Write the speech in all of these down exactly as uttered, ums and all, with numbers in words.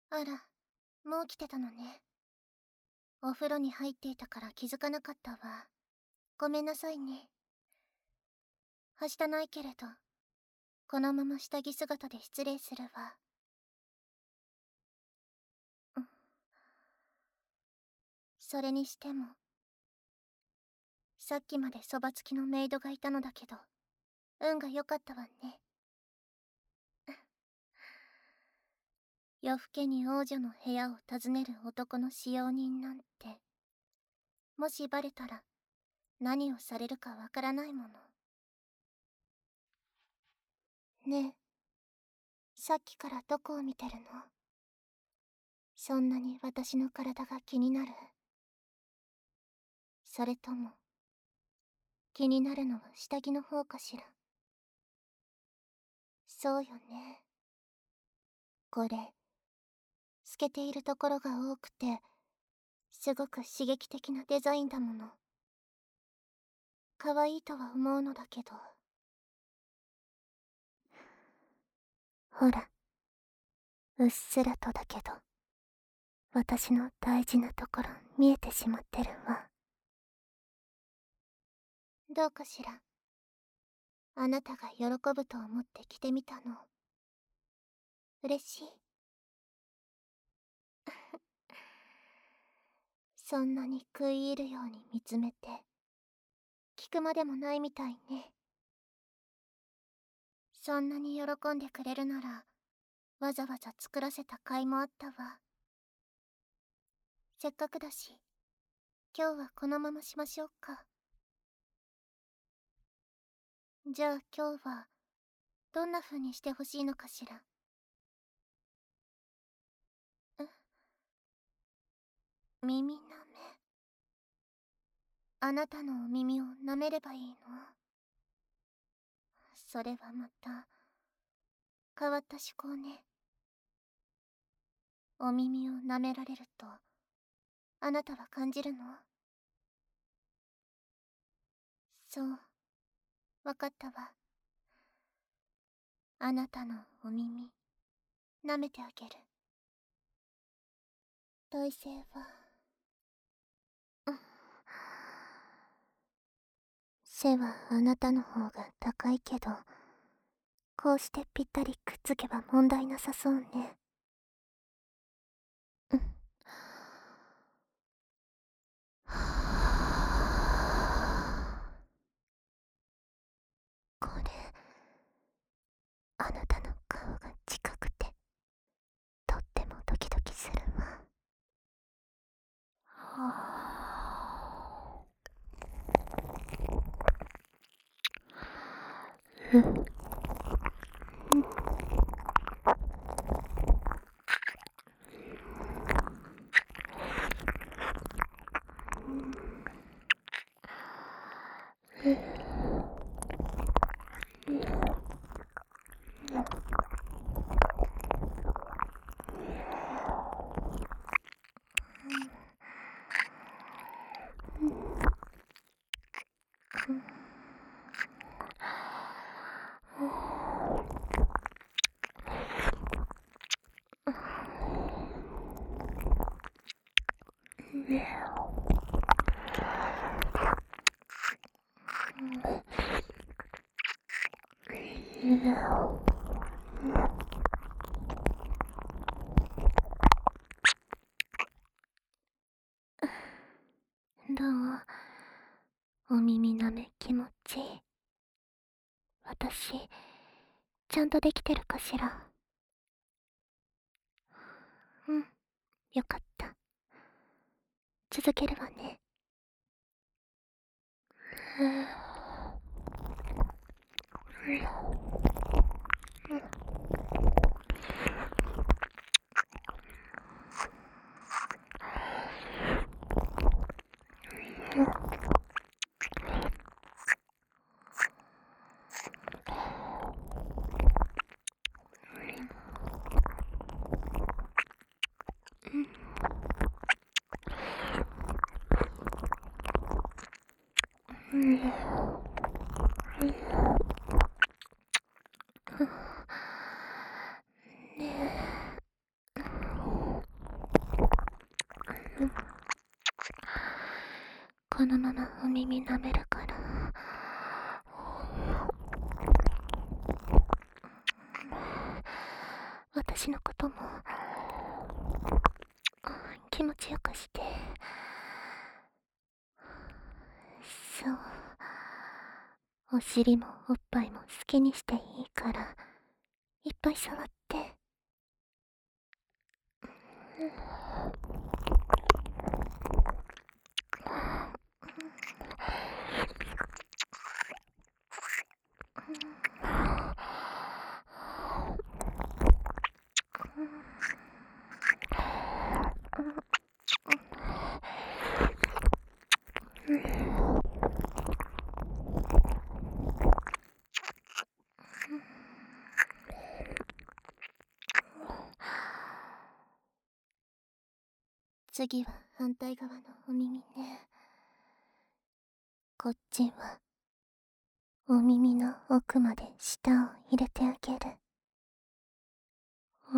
あら、もう来てたのね。お風呂に入っていたから気づかなかったわ。ごめんなさいね。はしたないけれど、このまま下着姿で失礼するわ。うん。それにしても、さっきまでそばつきのメイドがいたのだけど、運が良かったわね。夜更けに王女の部屋を訪ねる男の使用人なんて、もしバレたら何をされるかわからないもの。ねえ、さっきからどこを見てるの？そんなに私の体が気になる？それとも、気になるのは下着の方かしら？そうよね。これ、透けているところが多くて、すごく刺激的なデザインだもの。可愛いとは思うのだけど。ほら、うっすらとだけど、私の大事なところ見えてしまってるわ。どうかしら？あなたが喜ぶと思って着てみたの。嬉しい？そんなに食い入るように見つめて、聞くまでもないみたいね。そんなに喜んでくれるなら、わざわざ作らせた甲斐もあったわ。せっかくだし、今日はこのまましましょうか。じゃあ今日は、どんな風にしてほしいのかしら？え？耳舐め？あなたのお耳を舐めればいいの？それはまた、変わった趣向ね。お耳を舐められると、あなたは感じるの？そう、わかったわ。あなたのお耳、舐めてあげる。体勢は、うん。背はあなたの方が高いけど、こうしてぴったりくっつけば問題なさそうね。うん。これ、あなたの顔が近くて、とってもドキドキするわ。うん。どう？お耳舐め気持ちいい？私、ちゃんとできてるかしら？うん、よかった。続けるわね。 このままお耳舐めるから。私のことも気持ちよくして。そう、お尻もおっぱいも好きにしていいからいっぱい触って。次は反対側のお耳ね。こっちはお耳の奥まで舌を入れてあげる。うん。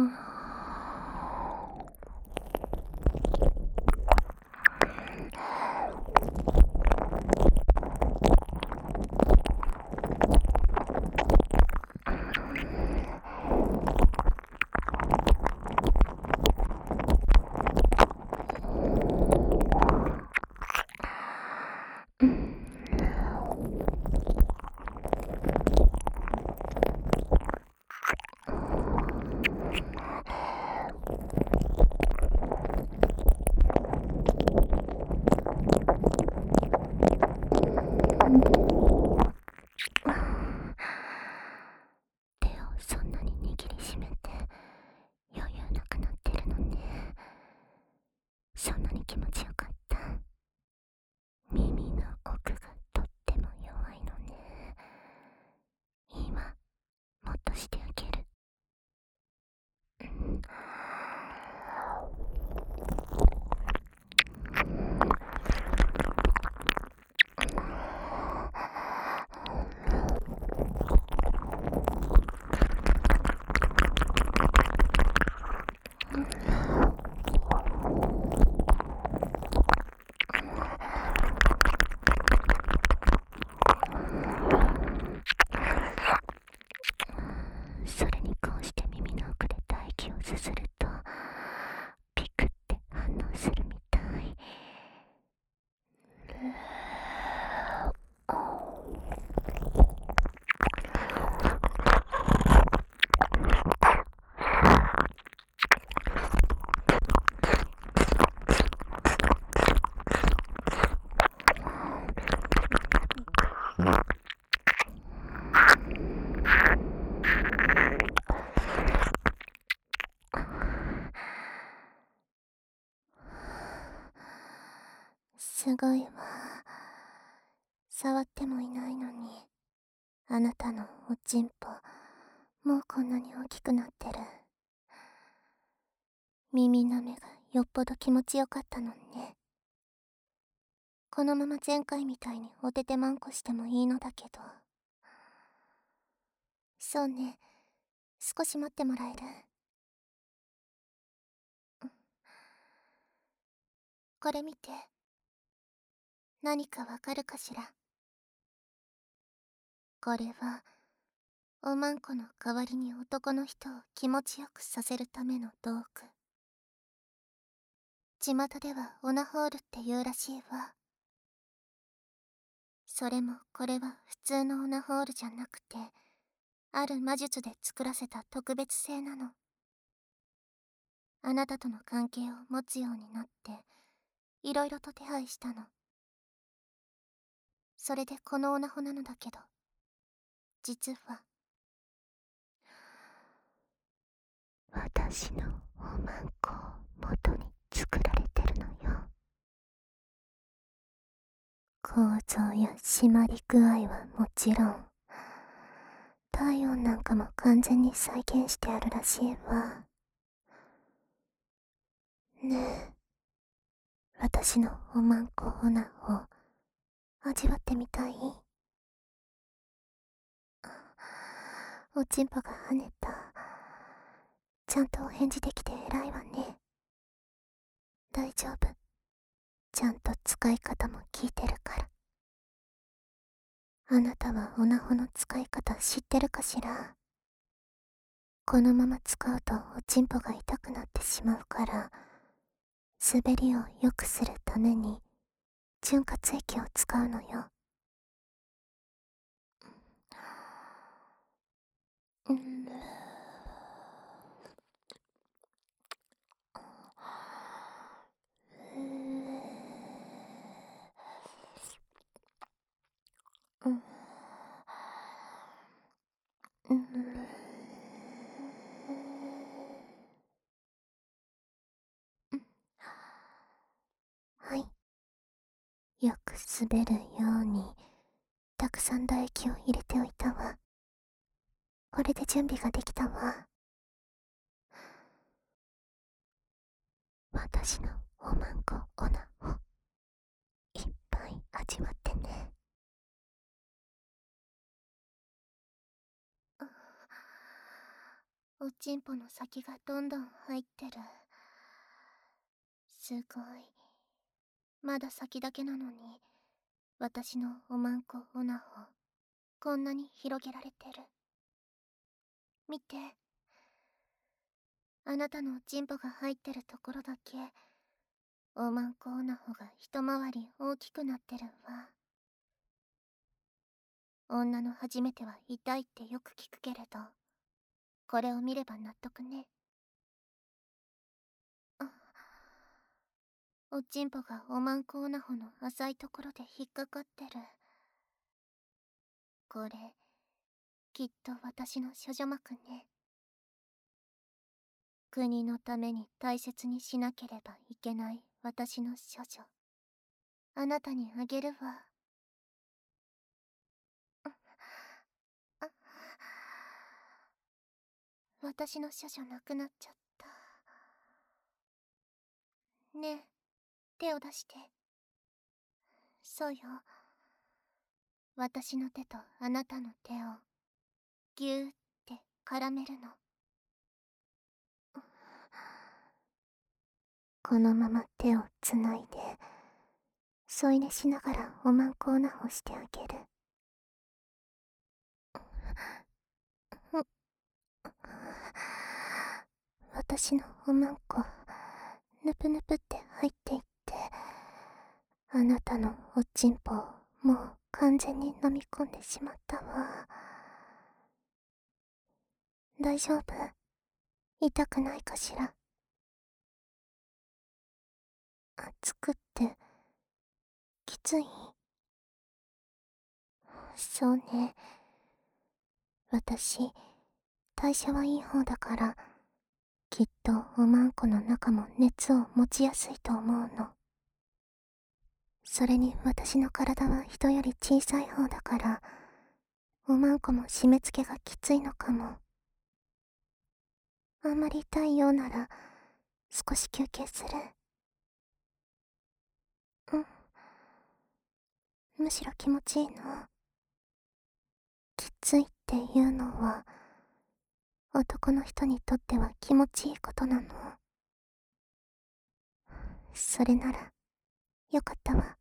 手をそんなに握りしめて余裕なくなってるのね。そんなに気持ちよかった。耳の奥がとっても弱いのね。今もっとしてあげる。それにこうして耳の奥で唾液をすするとピクって反応するみたい。すごいわ。触ってもいないのにあなたのおちんぽもうこんなに大きくなってる。耳なめがよっぽど気持ちよかったのね。このまま前回みたいにおててまんこしてもいいのだけど。そうね、少し待ってもらえる？これ見て。何かわかるかしら？これはおまんこの代わりに男の人を気持ちよくさせるための道具。巷ではオナホールって言うらしいわ。それもこれは普通のオナホールじゃなくて、ある魔術で作らせた特別製なの。あなたとの関係を持つようになっていろいろと手配したの。それでこのオナホなのだけど、実は私のおまんこを元に作られてるのよ。構造や締まり具合はもちろん、体温なんかも完全に再現してあるらしいわ。ねえ、私のおまんこオナを味わってみたい？おちんぽが跳ねた。ちゃんとお返事できて偉いわね。大丈夫。 ちゃんと使い方も聞いてるから。あなたはオナホの使い方知ってるかしら？このまま使うとおちんぽが痛くなってしまうから、滑りを良くするために潤滑液を使うのよ。うん。うん。うん。はい。よく滑るようにたくさん唾液を入れておいたわ。これで準備ができたわ。私のおまんこオナホいっぱい味わってね。おちんぽの先がどんどん入ってる。すごい。まだ先だけなのに、私のおまんこオナホこんなに広げられてる。見て。あなたのおちんぽが入ってるところだけおまんこオナホが一回り大きくなってるわ。女の初めては痛いってよく聞くけれど、これを見れば納得ね。あ、おちんぽがおまんこオナホの浅いところで引っかかってる。これきっと私の処女膜ね。国のために大切にしなければいけない私の処女。あなたにあげるわ。あ、私の処女なくなっちゃった。ねえ、手を出して。そうよ。私の手とあなたの手をぎゅーって絡めるの。このまま手をつないで添い寝しながらおまんこオナホしてあげる。私のおまんこぬぷぬぷって入っていって、あなたのおちんぽをもう完全に飲み込んでしまったわ。大丈夫？痛くないかしら？熱くってきつい？そうね。私代謝はいい方だから、きっとおまんこの中も熱を持ちやすいと思うの。それに私の体は人より小さい方だから、おまんこも締め付けがきついのかも。あんまり痛いようなら少し休憩する。うん。むしろ気持ちいいの。きついっていうのは男の人にとっては気持ちいいことなの。それならよかったわ。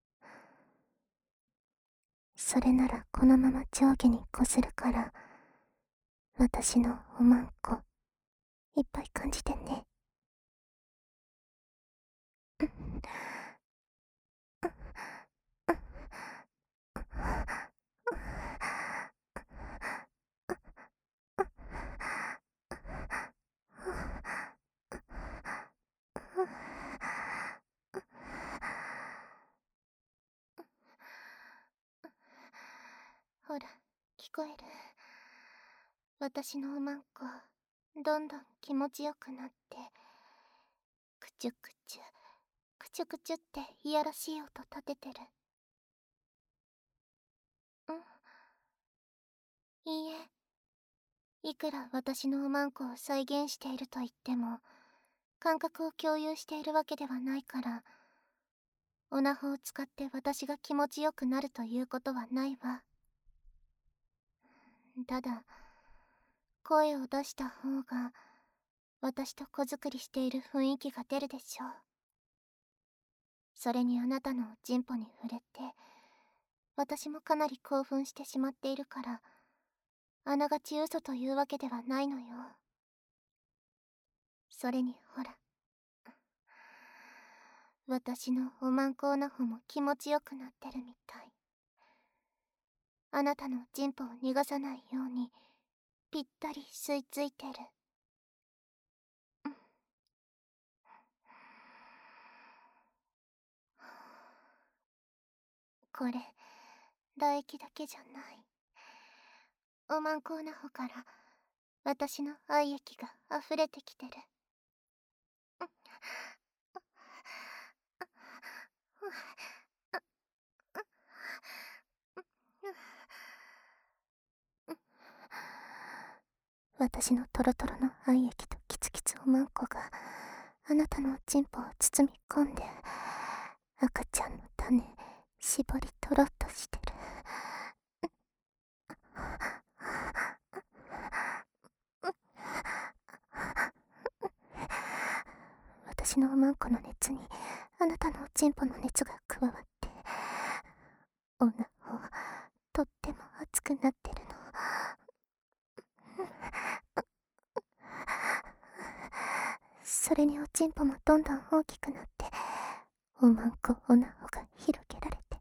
それならこのまま上下にこするから、私のおまんこいっぱい感じてね。ほら、聞こえる？私のおまんこどんどん気持ちよくなって、くちゅくちゅくちゅくちゅっていやらしい音立ててる。うん。いいえ、いくら私のおまんこを再現していると言っても感覚を共有しているわけではないから、オナホを使って私が気持ちよくなるということはないわ。ただ声を出した方が私と子作りしている雰囲気が出るでしょう。 それにあなたのジンポに触れて、私もかなり興奮してしまっているから、あながち嘘というわけではないのよ。それにほら、私のおまんこオナホも気持ちよくなってるみたい。あなたのジンポを逃がさないようにぴったり吸い付いてる。これ唾液だけじゃない。おまんこオナホから私の愛液が溢れてきてる。私のトロトロの愛液とキツキツおまんこがあなたのチンポを包み込んで、赤ちゃんの種絞り取ろうとしてる。私のおまんこの熱にあなたのおちんぽの熱が加わって、おなほとっても熱くなってるの。それにおちんぽもどんどん大きくなって、おまんこおなほが広げられて、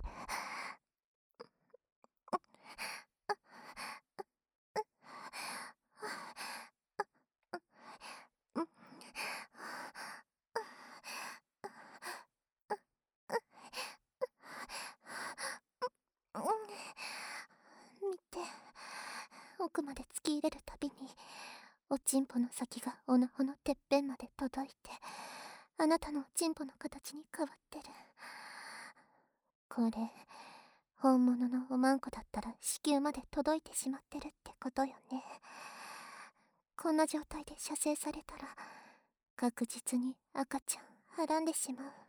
見て、奥まで突き入れるたびにおちんぽの先がおなほのてっぺんまで届いて、あなたのおちんぽの形に変わってる。これ本物のおまんこだったら子宮まで届いてしまってるってことよね。こんな状態で射精されたら確実に赤ちゃんはらんでしまうわ。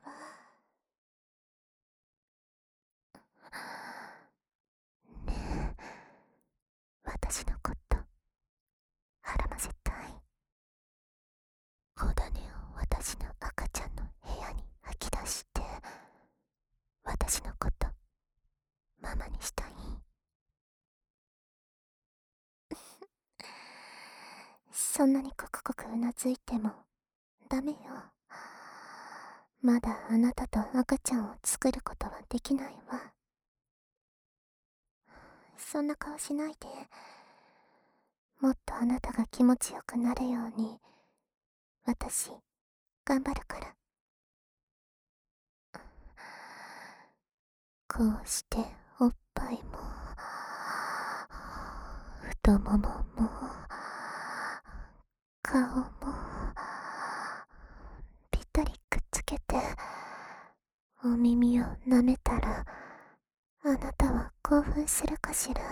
ねえ、私のことはらませたい。子種を私の赤ちゃんの部屋に吐き出して、私のことママにしたい。そんなにコクコクうなずいてもダメよ。まだあなたと赤ちゃんを作ることはできないわ。そんな顔しないで。もっとあなたが気持ちよくなるように私頑張るから。こうしておっぱいも太ももも顔もぴったりくっつけてお耳を舐めたら、あなたは興奮するかしら。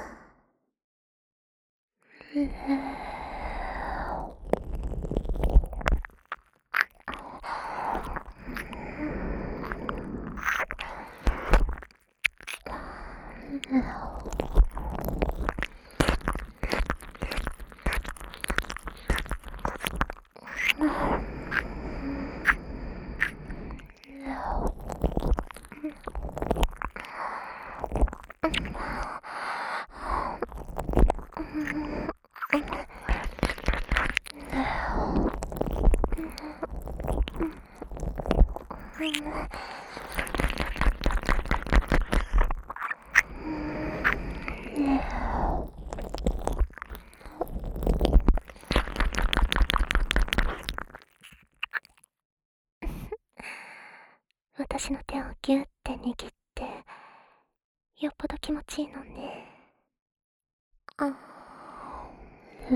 私の手をギュッて握ってよっぽど気持ちいいのね。あうん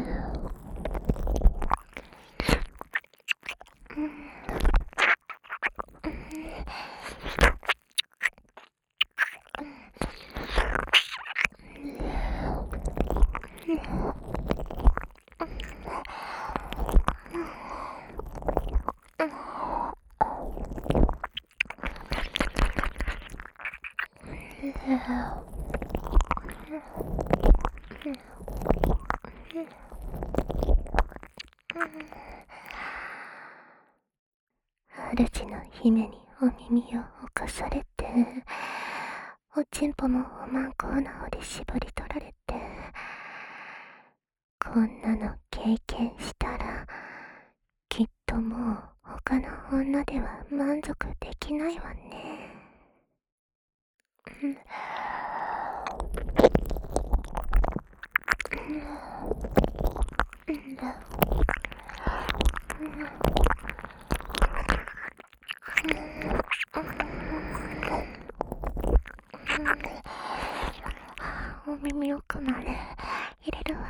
主の姫にお耳を侵されて、おちんぽもおまんこうなほで絞り取られて、こんなの経験したら、きっともう他の女では満足できないわね。お耳奥まで入れるわ。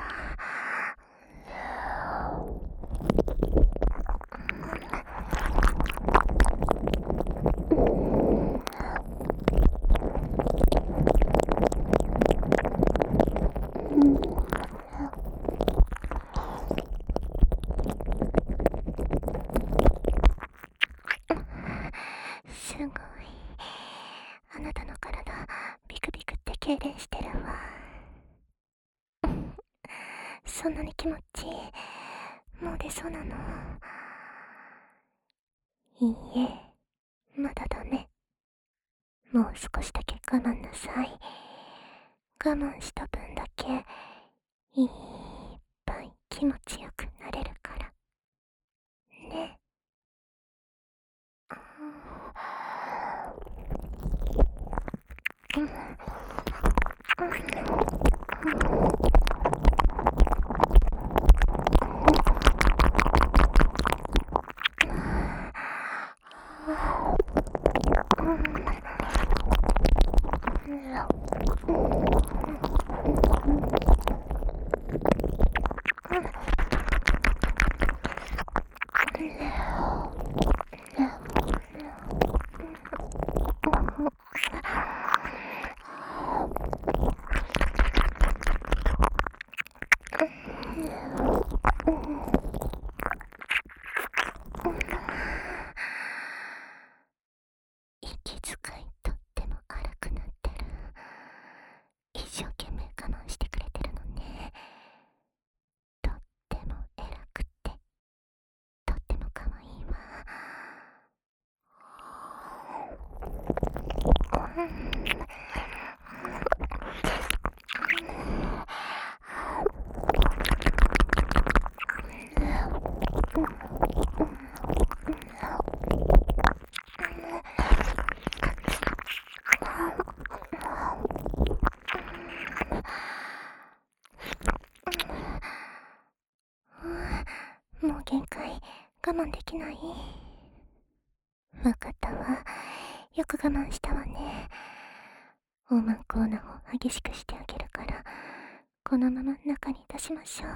すごい。あなたの体、ビクビクって痙攣してるわ。そんなに気持ちいい。もう出そうなの？いいえ、まだダメ。もう少しだけ我慢なさい。我慢した分だけ、いっぱい気持ちよくなれるから。ね。息遣いとっても荒くなってる。一生懸命我慢してくれてるのね。とっても偉くってとっても可愛いわ。もう限界、我慢できない。わかったわ。よく我慢したわね。おまんこうなを激しくしてあげるから、このまま中に出しましょう。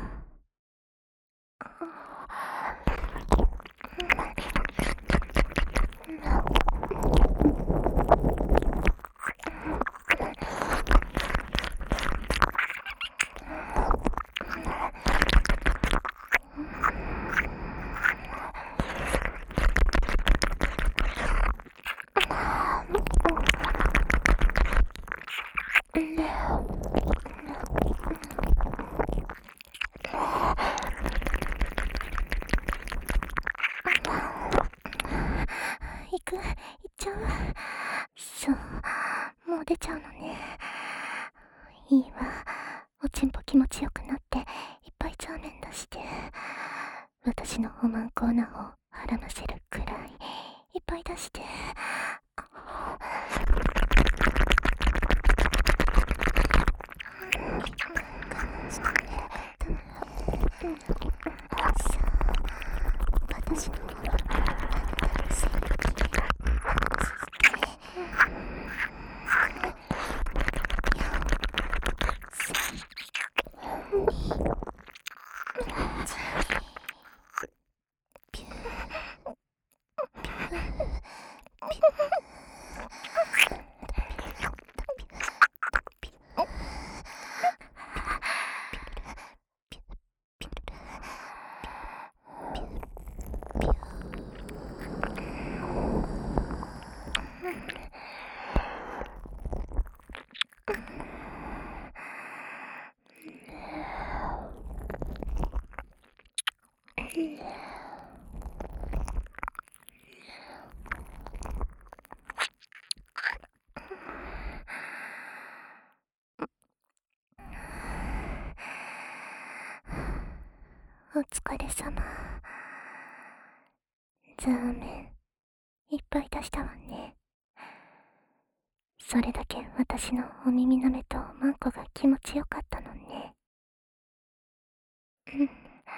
行く、行っちゃう。そう、もう出ちゃうのね。いいわ。おちんぽ気持ちよくなっていっぱいザーメン出して、私のおまんこうなをはらませるくらいいっぱい出して。私の様。ザーメン、いっぱい出したわね。それだけ私のお耳舐めとマンコが気持ちよかったのね。うん。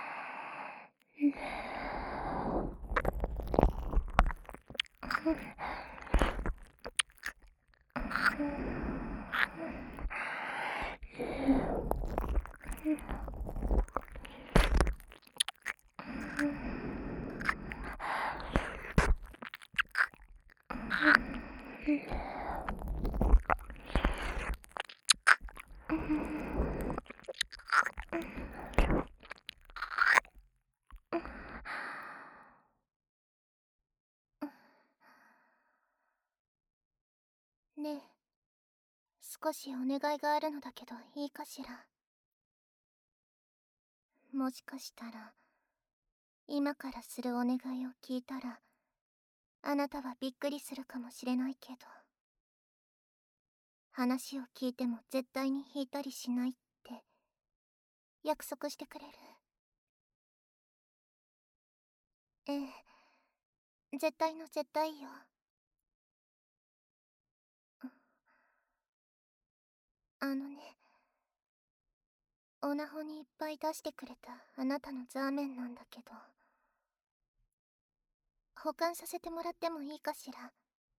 ねえ、少しお願いがあるのだけどいいかしら。もしかしたら今からするお願いを聞いたらあなたはびっくりするかもしれないけど、話を聞いても絶対に引いたりしないって約束してくれる？ええ、絶対の絶対よ。あのね、オナホにいっぱい出してくれたあなたのザーメンなんだけど、保管させてもらってもいいかしら？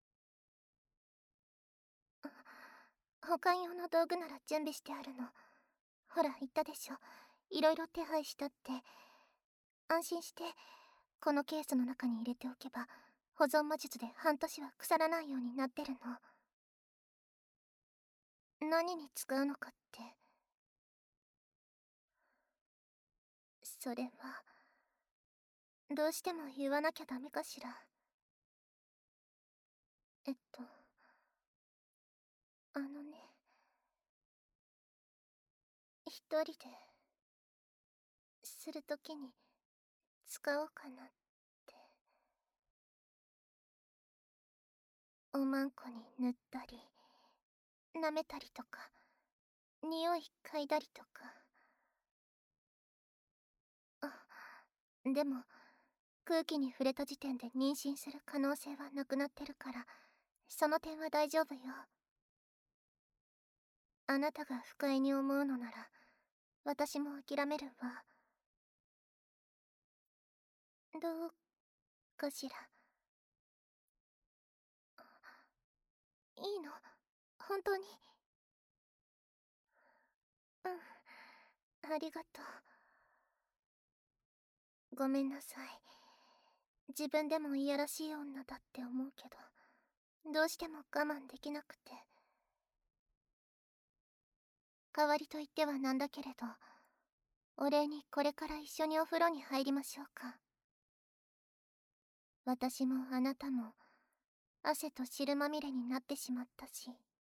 保管用の道具なら準備してあるの。ほら言ったでしょ、いろいろ手配したって。安心してこのケースの中に入れておけば保存魔術で半年は腐らないようになってるの。何に使うのかって、それはどうしても言わなきゃダメかしら？えっとあのね、一人でするときに使おうかなって。おまんこに塗ったり舐めたりとか匂い嗅いだりとか。あ、でも空気に触れた時点で妊娠する可能性はなくなってるから、その点は大丈夫よ。あなたが不快に思うのなら私も諦めるわ。どうかしら？いいの？本当に？うん、ありがとう。ごめんなさい。自分でもいやらしい女だって思うけど、どうしても我慢できなくて。代わりと言ってはなんだけれど、お礼にこれから一緒にお風呂に入りましょうか。私もあなたも汗と汁まみれになってしまったし。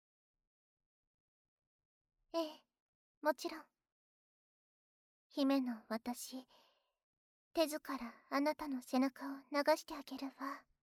ええ、もちろん。姫の私、手ずからあなたの背中を流してあげるわ。